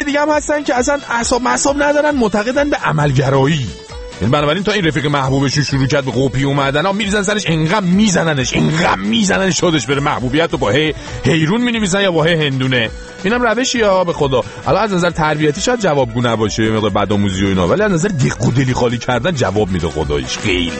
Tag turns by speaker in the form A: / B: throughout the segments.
A: دیگه هم هستن که اصلا اعصاب ندارن، معتقدن به عملگرایی. بنابراین تا این رفیق محبوبشون شروع کرد به قپی اومدن ها، میریزن سرش، انقدر میزننش شادش بره. محبوبیت رو با هیرون مینویسن یا با هندونه. اینم روشی ها به خدا. حالا از نظر تربیتی شاید جوابگو نباشه، یه مقدار بدآموزی و اینا، ولی از نظر دق و دلی خالی کردن جواب میده خداییش خیلی.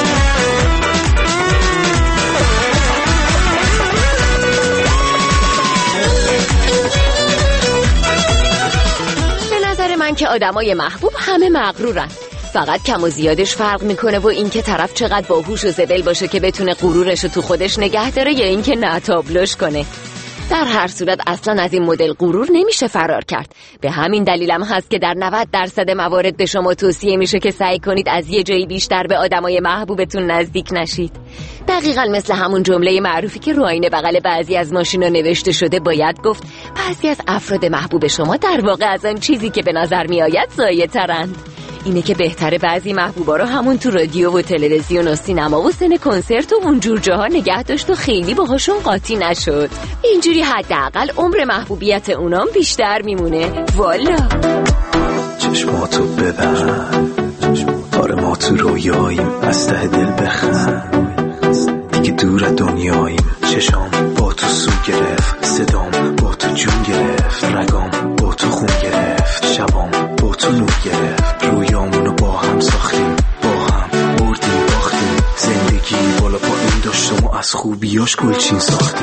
B: به نظر من که آدمای محبوب همه مغرورن، فقط کم و زیادش فرق میکنه و اینکه طرف چقدر باهوش و زبل باشه که بتونه غرورش رو تو خودش نگه داره یا اینکه نه تابلوش کنه. در هر صورت اصلا از این مدل غرور نمیشه فرار کرد. به همین دلیلم هست که در 90% موارد به شما توصیه میشه که سعی کنید از یه جایی بیشتر به آدمای محبوبتون نزدیک نشید. دقیقاً مثل همون جمله معروفی که رو آینه بغل بعضی از ماشینا نوشته شده باید گفت بعضی از افراد محبوب شما در واقع از آن چیزی که به نظر میآید ضایع‌ترند. اینه که بهتره بعضی محبوبا رو همون تو رادیو و تلویزیون و سینما و سن کنسرت و اونجور جاها نگه داشت و خیلی باهاشون قاطی نشد. اینجوری حداقل عمر محبوبیت اونام بیشتر میمونه. والا
C: چشماتو ببند، آره ما تو رویاییم، از ته دل بخند، دیگه دور دنیاییم. چشام با تو سو گرفت، صدام با تو جون گرفت، رگام با تو خون گرفت، شبام با تو نور گرفت. رویامونو با هم ساختیم، با هم بردیم باختیم، زندگی بالا پایین داشتم و از خوبیاش گلچین ساختیم.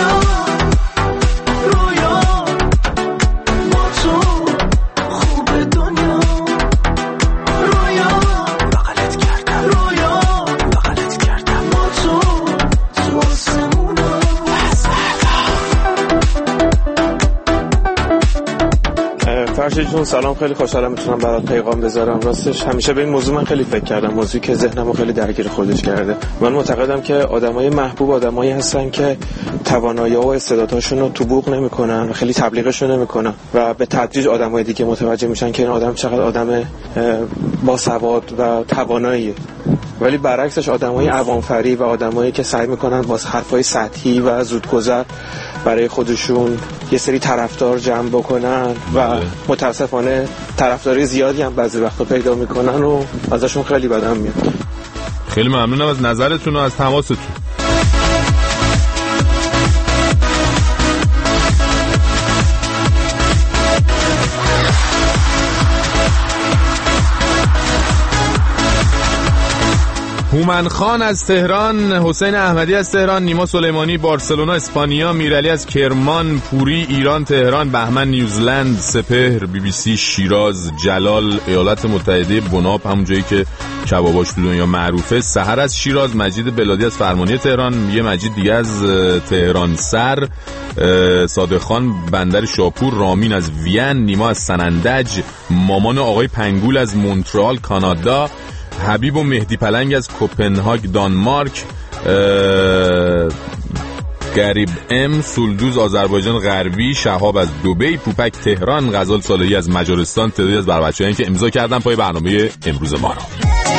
D: فرشید جون سلام، خیلی خوشحالم میتونم برات پیغام بذارم. راستش همیشه به این موضوع من خیلی فکر کردم، موضوعی که ذهنمو خیلی درگیر خودش کرده. من معتقدم که آدمای محبوب آدمایی هستن که توانایی‌ها و استعدادهاشون رو تو بوق نمی‌کنن و خیلی تبلیغشون نمی‌کنن و به تدریج آدمای دیگه متوجه میشن که این آدم چقدر آدم باسواد و تواناییه. ولی برعکسش آدمای عوام‌فریب و آدمایی که سعی می‌کنن با حرفای سطحی و زودگذر برای خودشون یه سری طرفدار جمع بکنن و متاسفانه طرفداری زیادی هم بعضی وقتا پیدا میکنن و ازشون خیلی بدم میاد.
A: خیلی ممنونم از نظرتون و از تماستون. هومن خان از تهران، حسین احمدی از تهران، نیما سلیمانی بارسلونا اسپانیا، میرعلی از کرمان، پوری ایران تهران، بهمن نیوزلند، سپهر BBC شیراز، جلال ایالات متحده بناب همون جایی که کباباش تو دنیا معروفه، سحر از شیراز، مجید بلادی از فرمانی تهران، یه مجید دیگه از تهران سر، صادق خان بندر شاپور، رامین از وین، نیما از سنندج، مامان آقای پنگول از مونترال کانادا، حبیب و مهدی پلنگ از کوپنهاگ دانمارک، گریب ام سولدوز آذربایجان غربی، شهاب از دبی، پوپک تهران، غزال صالحی از مجارستان. تعدادی از بچه‌هایی که امضا کردن پای برنامه امروز ما را.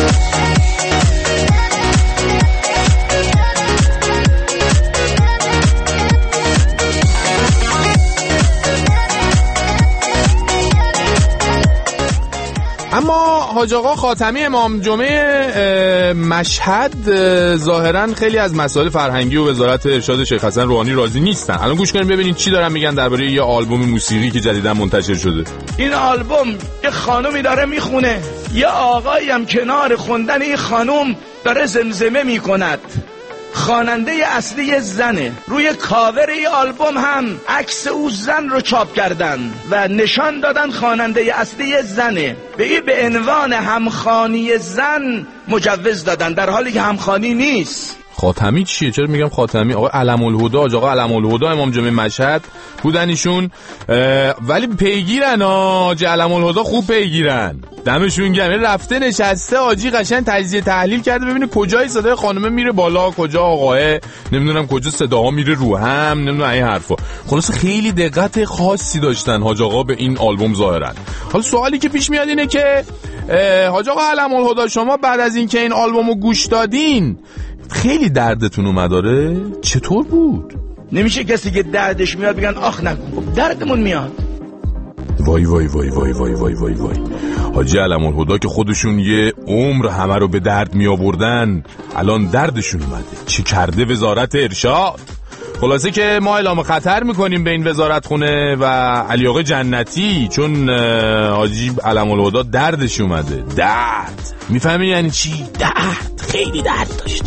A: اما حاج آقا خاتمی امام جمعه مشهد ظاهرا خیلی از مسائل فرهنگی و وزارت ارشاد شیخ حسن روحانی راضی نیستن. الان گوش کنیم ببینید چی دارن میگن درباره یه آلبوم موسیقی که جدیدا منتشر شده.
E: این آلبوم یه خانومی داره میخونه، یه آقایی هم کنار خوندن این خانوم داره زمزمه میکند. خواننده اصلی زنه. روی کاور این آلبوم هم عکس او زن رو چاپ کردن و نشان دادن خواننده اصلی زنه. به عنوان همخوانی زن مجوز دادن، در حالی که همخوانی نیست.
A: خاتمی چیه؟ چرا میگم خاتمی؟ آقا علم الهدی، آقا علم الهدی امام جمعه مشهد بودن ایشون، ولی پیگیرن آجی علم الهدی، خوب پیگیرن، دمشون گرم. رفته نشسته آجی قشنگ تجزیه تحلیل کرده ببینه کجای صدای خانمه میره بالا، کجا آقاه، نمیدونم کجا صداها میره رو هم، نمیدونم این حرفا. خلاص خیلی دقت خاصی داشتن حاج آقا به این آلبوم ظاهرا. حالا سوالی که پیش میاد اینه که حاج آقا علم الهدی شما بعد از اینکه این آلبومو گوش دادین خیلی دردتون اومداره؟ چطور بود؟
E: نمیشه کسی که دردش میاد بگن آخ نکن. دردمون میاد.
A: وای وای وای وای وای وای وای وای. حاجی علم‌الهدی که خودشون یه عمر همه رو به درد می آوردن الان دردشون اومده. چی کرده وزارت ارشاد؟ خلاصه که ما اعلام خطر میکنیم به این وزارت خونه و علی آقا جنتی، چون حاجی علم‌الهدی دردش اومده. درد میفهمی یعنی چی؟ درد، خیلی درد داشته.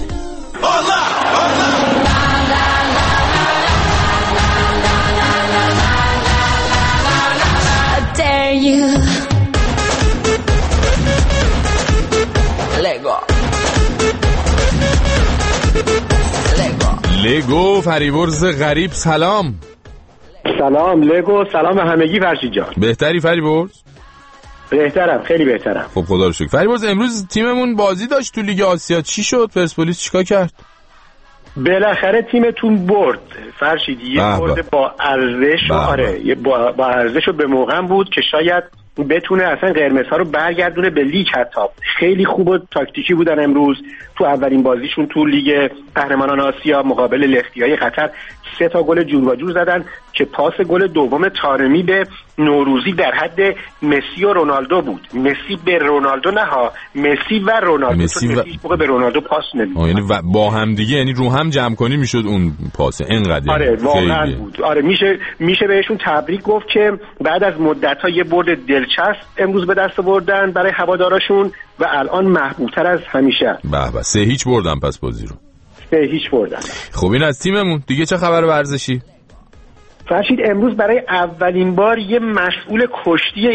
A: لگو فریبرز غریب سلام.
F: سلام لگو، سلام همگی. فرشید جان
A: بهتری فریبرز؟
F: بهترم، خیلی بهترم.
A: خب خدا رو شکر. فریبرز امروز تیممون بازی داشت تو لیگ آسیا، چی شد؟ پرسپولیس چیکار کرد؟
F: بالاخره تیمتون برد فرشید، یه برد با ارزش. آره با ارزش و به موقع بود که شاید بتونه اصلا قرمزها رو برگردونه به لیگ. حتی خیلی خوب و تاکتیکی بودن امروز تو اولین بازیشون تو لیگ قهرمانان آسیا مقابل لختیای قطر. 3 تا گل جور و جور زدن که پاس گل دوم طارمی به نوروزی در حد مسی و رونالدو بود. مسی به رونالدو نه ها، مسی و رونالدو. مسی موقع به رونالدو پاس نمیداد.
A: یعنی با هم دیگه، یعنی رو هم جمع کنی میشد اون پاس اینقدر.
F: آره واقعا بود. آره میشه بهشون تبریک گفت که بعد از مدت‌ها یه برد دلچسب امروز به دست آوردن برای هواداراشون و الان محبوب‌تر از همیشه.
A: به به 3-0 بردن پس بازی رو.
F: 3-0 بردن.
A: خب این از تیممون. دیگه چه خبر ورزشی؟
F: فرشید امروز برای اولین بار یه مسئول کشتی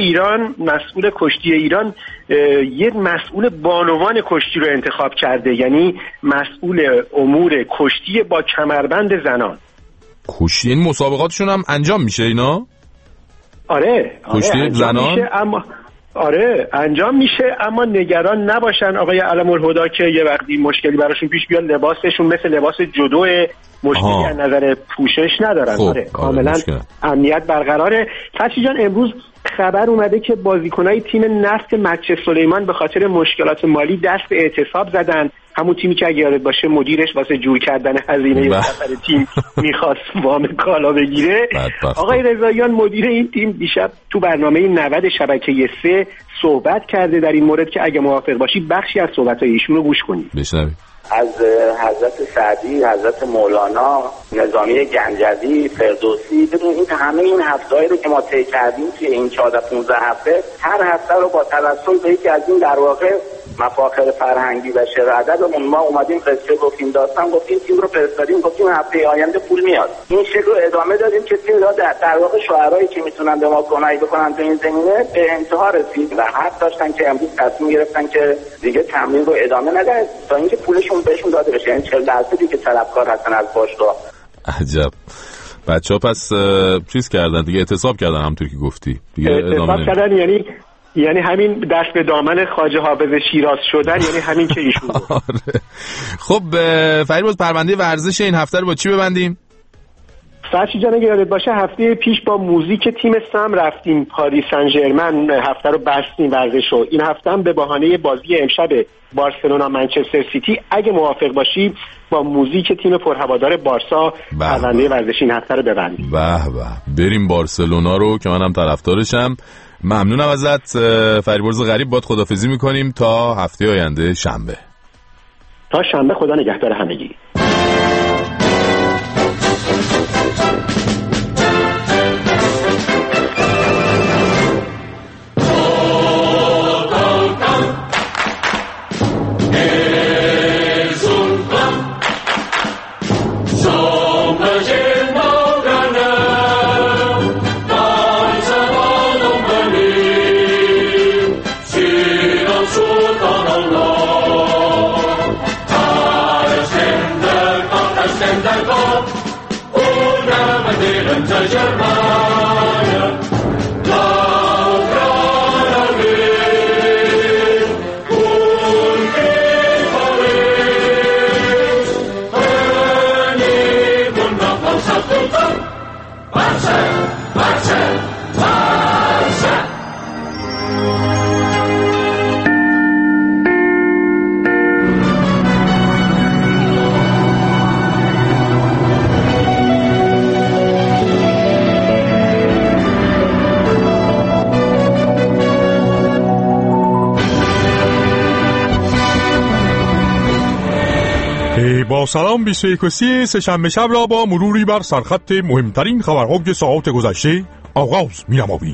F: ایران یه مسئول بانوان کشتی رو انتخاب کرده، یعنی مسئول امور کشتی با کمربند زنان.
A: کشتی این مسابقاتشون هم انجام میشه اینا؟
F: آره
A: کشتی زنان
F: میشه، انجام میشه، اما نگران نباشن آقای علم‌الهدی که یه وقتی مشکلی براشون پیش بیاد لباسشون مثل لباس جودو مشکلی از نظر پوشش ندارن. کاملا امنیت برقراره. فرشید جان امروز خبر اومده که بازیکنای تیم نفت مچ سلیمان به خاطر مشکلات مالی دست به اعتصاب زدن. همون تیمی که اگه یادت باشه مدیرش واسه جور کردن هزینه سفر تیم میخواست وام کالا بگیره. آقای رضاییان مدیر این تیم دیشب تو برنامه 90 شبکه 3 صحبت کرده در این مورد که اگه موافق باشی بخشی از صحبت‌های ایشون رو گوش کنید.
A: بشنوید.
G: از حضرت سعدی، حضرت مولانا، نظامی گنجوی، فردوسی، بدون این همه این هفته‌ای رو که ما طی کردیم توی این 14-15 هفته، هر هفته رو با توسل به یکی از این در واقع مفاخر فرهنگی و شعر ادبمون ما اومدیم قصه گفتیم، داستان گفتیم، تیم رو فرستادیم، گفتیم هفته آینده پول میاد. این شکل رو ادامه دادیم که تعداد در واقع شاعرایی که میتونن به ما کمک بکنن تو این زمینه به انتها رسید و حد داشتن که امروز تصمیم گرفتن که دیگه تمرین رو ادامه ندن تا اینکه پولشون بهشون داده بشه. یعنی 40% که طلبکار هستن از باشگاه.
A: عجب. بچه‌ها پس چیز کردن دیگه، اعتصاب کردن همونطور که گفتی. دیگه
F: ادامه کردن، یعنی همین دست به دامن خواجه حافظ شیراز شدن، یعنی همین که ایشون.
A: آره. خب فریبرز پرونده ورزش این هفته رو با چی ببندیم؟
F: فرشید جان اگه یادت باشه هفته پیش با موزیک تیم سم رفتیم پاریس سن ژرمن، هفته رو بستیم ورزشو. این هفته هم به بهانه بازی امشب بارسلونا منچستر سیتی اگه موافق باشی با موزیک تیم پرهوادار بارسا پرونده ورزشی این هفته رو ببندیم.
A: به به بریم بارسلونا رو که منم طرفدارشم. ممنونم ازت فریبرز غریب. باد خدافظی میکنیم تا هفته آینده شنبه.
F: تا شنبه، خدا نگهدار همگی.
H: با سلام 21 سه‌شنبه شب را با مروری بر سرخط مهمترین خبرهای ساعات گذشته آغاز می‌نماییم.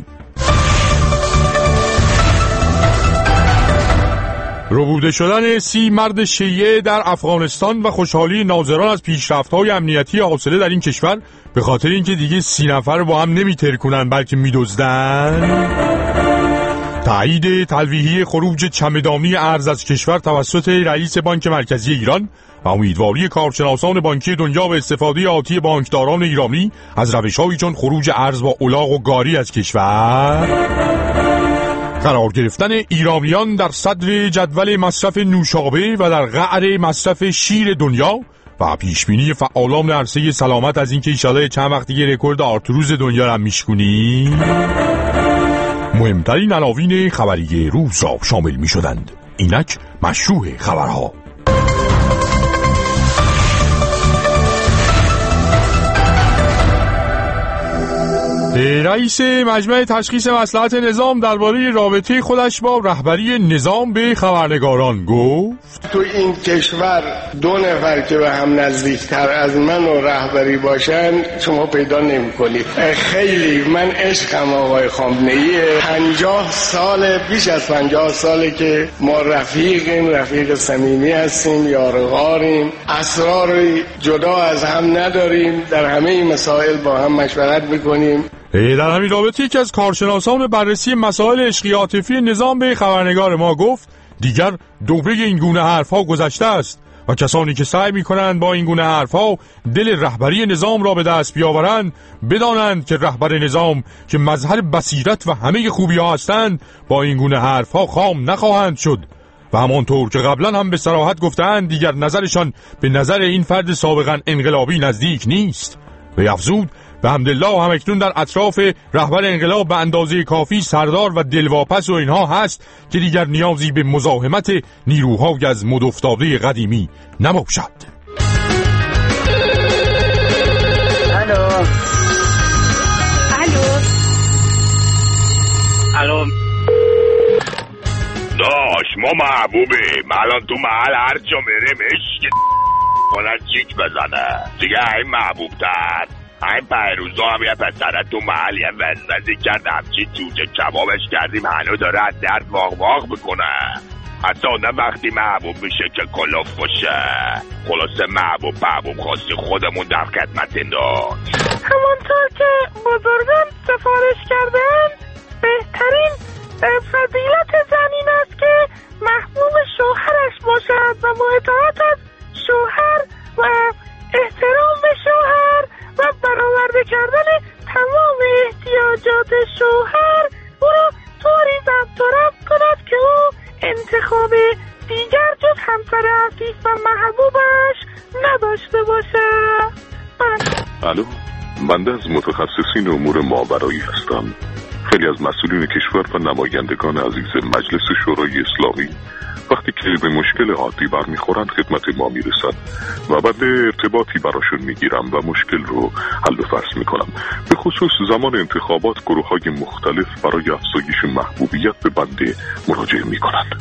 H: ربوده شدن 30 مرد شیعه در افغانستان و خوشحالی ناظران از پیشرفت‌های امنیتی حاصله در این کشور به خاطر اینکه دیگه 30 نفر با هم نمی‌ترکونن بلکه می‌دزدن. تایید تلویحی خروج چمدانی ارز از کشور توسط رئیس بانک مرکزی ایران و امیدواری کارشناسان بانکی دنیا به استفاده آتی بانکداران ایرانی از روش‌هایی چون خروج ارز با الاغ و گاری از کشور. قرار گرفتن ایرانیان در صدر جدول مصرف نوشابه و در قعر مصرف شیر دنیا و پیشبینی فعالان عرصه سلامت از اینکه ایشالا چند وقت دیگه رکورد آرتروز دنیا را میشکنیم. مهمترین عناوین خبری روز را شامل می شدند. اینک مشروع خبرها. رئیس مجمع تشخیص مصلحت نظام درباره رابطه خودش با رهبری نظام به خبرنگاران گفت:
I: تو این کشور 2 نفر که به هم نزدیکتر از من و رهبری باشن شما پیدا نمی کنید. خیلی من عشقم آقای خامنه‌ای. 50 سال، بیش از 50 ساله که ما رفیق صمیمی هستیم، یارغاریم، اسرار جدا از هم نداریم، در همه این مسائل با هم مشورت میکنیم.
H: در همین رابطه یکی از کارشناسان بررسی مسائل عشقی عاطفی نظام به خبرنگار ما گفت دیگر دوره این گونه حرفها گذشته است و کسانی که سعی می‌کنند با این گونه حرفها دل رهبری نظام را به دست بیاورند بدانند که رهبر نظام که مظهر بصیرت و همه خوبی‌ها هستند با این گونه حرفها خام نخواهند شد و همانطور که قبلا هم به صراحت گفتند دیگر نظرشان به نظر این فرد سابقا انقلابی نزدیک نیست. و افزود به حمدالله همکنون در اطراف رهبر انقلاب به اندازه کافی سردار و دلواپس و اینها هست که دیگر نیازی به مزاحمت نیروهای از مد افتاده قدیمی نباشد.
J: الو داش ما محبوبه الان تو محل هر جا میریم عشق کنن چیک بزنه دیگه این محبوب تر. این پیروزا هم یه پسره تو محل یه وزوزی کرد همچی جوجه کبابش کردیم هنو داره از درد واق بکنه. حتی آدم وقتی محبوب میشه که کلاف باشه. خلاصه محبوب خواستی خودمون در خدمت داشت.
K: همانطور که بزرگان سفارش کردن بهترین فضیلت زن این است که محبوب شوهرش باشد و با اطاعت از شوهر و احترام به شوهر و برآورده کردن تمام احتیاجات شوهر او را طوری ضبط و ربط کند که او انتخاب دیگر جز همسر عفیف و محبوبش نداشته باشد.
L: الو، بنده از متخصصین امور ماورایی هستم. خیلی از مسئولین کشور و نمایندگان عزیز مجلس شورای اسلامی وقتی که به مشکل عادی برمیخورند خدمت ما میرسند و بعد ارتباطی براشون میگیرم و مشکل رو حل و فصل میکنم. به خصوص زمان انتخابات گروه‌های مختلف برای افزایش محبوبیت به بنده مراجعه میکنند.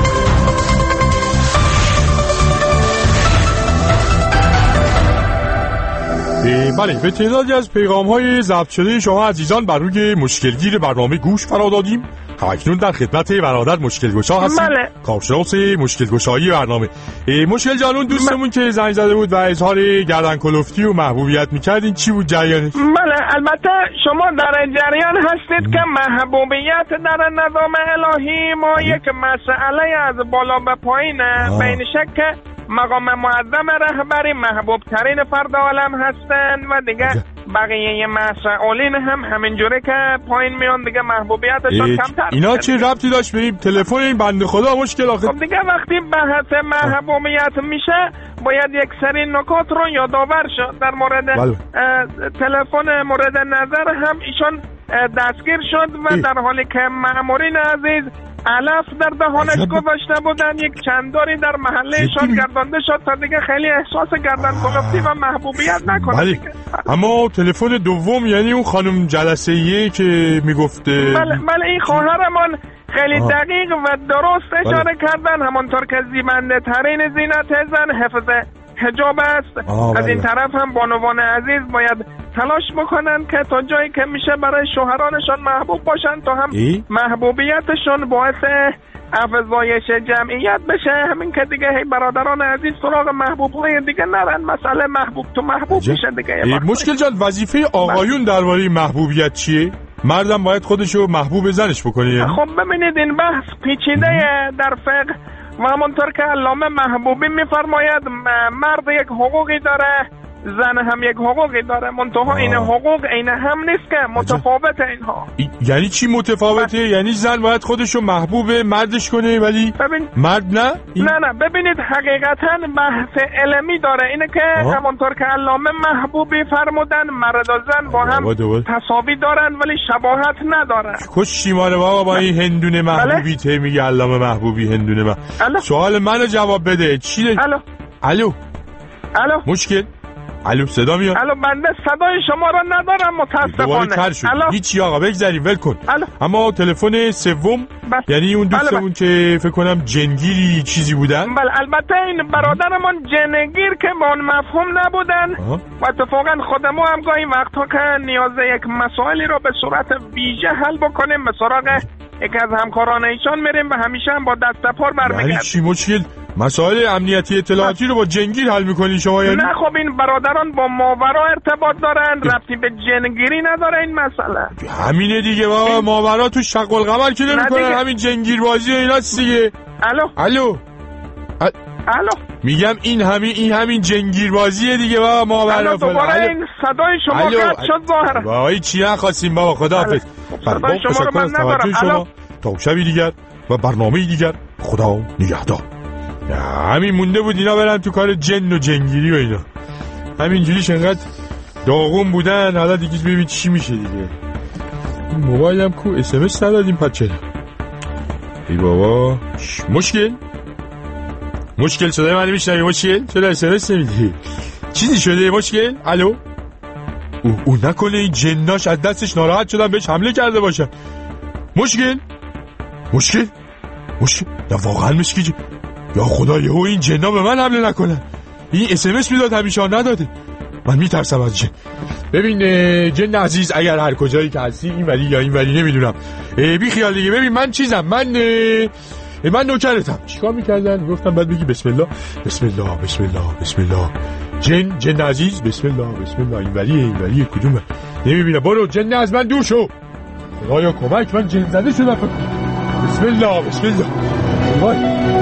H: بله، به تعدادی از پیغام‌های ضبط شده شما عزیزان بر روی مشکلگیر برنامه گوش فرا دادیم. اکنون در خدمت برادر مشکلگشا هستیم.
K: بله.
H: کارشناس مشکلگشایی برنامه. مشکل جانون دوستمون که زنگ زده بود و اظهار گردن کلفتی و محبوبیت می‌کرد، این چی بود جریانش؟
K: بله، البته شما در جریان هستید که محبوبیت در نظام الهی ما یک مسئله از بالا به پایینه. بین شک مقام معظم رهبری محبوب ترین فرد عالم هستند و دیگه بقیه مسئولین هم همینجوری که پایین میان دیگه محبوبیتشون کمتر.
H: اینا چه ربطی داشت به این تلفن این بنده خدا مشکل آخه؟
K: خب دیگه وقتی بحث محبوبیت میشه باید یک سری نکات رو یادآور شد. در مورد تلفن مورد نظر هم ایشون دستگیر شد و در حالی که مامورین عزیز علف در دهانش گذاشته بودن یک چنداری در محلهشان گردانده شد تا دیگه خیلی احساس گردن کلفتی و محبوبیت نکنه.
H: بله. اما تلفن دوم یعنی اون خانم جلسه‌ایه که میگفته
K: بله این خواهرمان خیلی دقیق و درست اشاره کردن. همانطور که زیبنده ترین زینت زن حفظ حجاب است. از این طرف هم بانوان عزیز باید تلاش بکنن که تا جایی که میشه برای شوهرانشان محبوب باشن تا هم محبوبیتشون باعث افزایش جمعیت بشه. همین که دیگه برادران عزیز سراغ محبوب‌های دیگه نرن، مسئله محبوب تو محبوب میشه دیگه.
H: مشکل جان وظیفه آقایون درباره محبوبیت چیه؟ مردم باید خودشو محبوب زنش بکنه.
K: خب ببینید این بحث پیچیده در فقه و همونطور که علامه محبوبی میفرماید مرد یک حقوقی داره، زن هم یک حقوقی داره، منتها این حقوق این هم نیست که متفاوته اینها.
H: یعنی چی متفاوته؟ یعنی زن باید خودشو محبوب مردش کنه ولی مرد نه؟
K: نه ببینید حقیقتا بحث علمی داره، اینه که همونطور که علامه محبوبی فرمودن مرد و زن با هم تساوی دارن ولی شباهت ندارن.
H: کش ماره بابا با این هندونه محبوبی ته میگه علامه محبوبی هندونه سوال منو جواب بده. چی؟ الو مشکل؟ الو صدا میاد؟
K: الو بنده صدای شما را ندارم متاسفانه.
H: هیچی آقا بگذاریم ول کن. اما تلفن سوم یعنی اون دوستمون که فکر کنم جنگیری چیزی بودن.
K: بله البته این برادرمون جنگیر که با اون مفهوم نبودن و اتفاقا خودمون هم گاهی وقتا که نیازه یک مسائلی رو به صورت ویژه حل بکنیم به سراغ یکی از همکاران ایشان میریم و همیشه هم با دست پر برمیگردیم.
H: یعنی چی مشکل؟ مسائل امنیتی اطلاعاتی رو با جنگیر حل میکنی شما یعنی؟
K: نه خب این برادران با ماورا ارتباط دارن، ربطی به جنگیری نداره این مسئله.
H: همینه دیگه بابا، ماورا تو شق القمر که نمیکنن، همین جنگیر بازی ایناست دیگه. الو میگم این همین جنگیر بازیه دیگه بابا، ماورا
K: دوباره این صدای شما قطع شد ظاهرا.
H: وای چی نخواستیم بابا، خداحافظ.
K: صدای شما رو من ندارم.
H: تا شبی دیگر و برنامه دیگر خدا نگهدار. همین مونده بود اینا برن تو کار جن و جنگیری و اینا، همینجوریش انقدر داغون بودن. حالا دیگه ببین چی میشه دیگه. موبایلم کو SMS ندادیم پچه. ای بابا مشکل صدای منو میشنوی؟ مشکل چرا SMS نمیدی؟ چیزی شده مشکل؟ الو او نکنه این جناش از دستش ناراحت شدن بهش حمله کرده باشن. مشکل نه واقعا مشکل. یا خدا یهو این جنا به من حمله نکنن. این SMS میداد همیشه نداده. من میترسم از جن. ببین جن عزیز اگر هر کجایی که هستی این ولی یا این ولی نمیدونم بی خیال دیگه. ببین من چیزم، من نوکرتم. چیکار میکردن؟ گفتم بعد بگی بسم الله بسم الله بسم الله بسم الله. جن عزیز بسم الله این ولی کدومه نمیبینم. برو جن از من دور شو. خدایا کمک، من جن زده شدم. بسم الله وای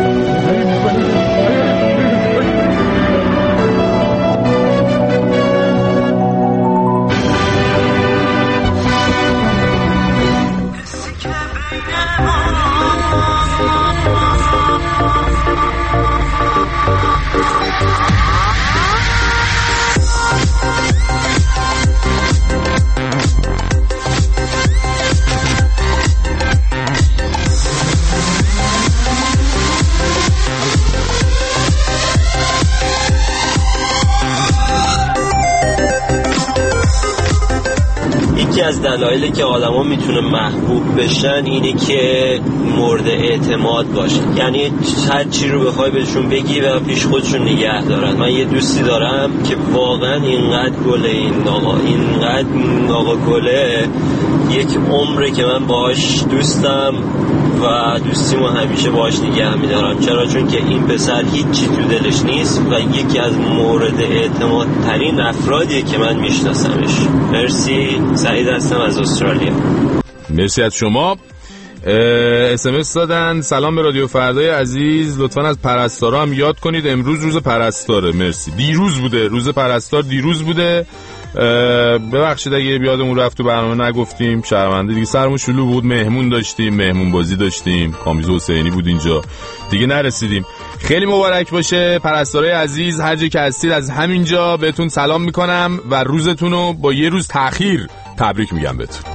M: یکی از دلایلی که آدما میتونه محبوب بشن اینه که مورد اعتماد باشن، یعنی هر چی رو بخوای بهشون بگی و پیش خودشون نگه دارن. من یه دوستی دارم که واقعا اینقدر گله، اینقدر آقا گله، یک عمره که من باهاش دوستم و دوستیمو همیشه باهاش نگه میدارم. چرا؟ چون که این پسر هیچی تو دلش نیست و یکی از مورد اعتماد ترین افرادیه که من میشناسمش. مرسی، سعید هستم از استرالیا.
A: مرسی از شما. SMS دادن سلام به رادیو فردای عزیز، لطفاً از پرستارا هم یاد کنید امروز روز پرستاره. مرسی. دیروز بوده روز پرستار، دیروز بوده. ببخشید اگه یادمون رفت تو برنامه نگفتیم، شرمنده دیگه، سرمون شلوغ بود، مهمون داشتیم، مهمون بازی داشتیم، کامیز حسینی بود اینجا دیگه نرسیدیم. خیلی مبارک باشه پرستارای عزیز، هر جا که هستید از همینجا بهتون سلام میکنم و روزتون رو با یه روز تأخیر تبریک میگم بهتون.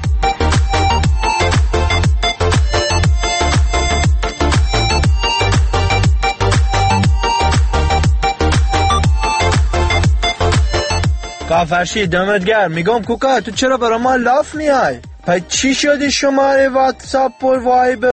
N: کافرشی دمت گرم. میگم کوکا تو چرا برای ما لاف میای؟ پس چی شدی شماره واتساپ و وایبر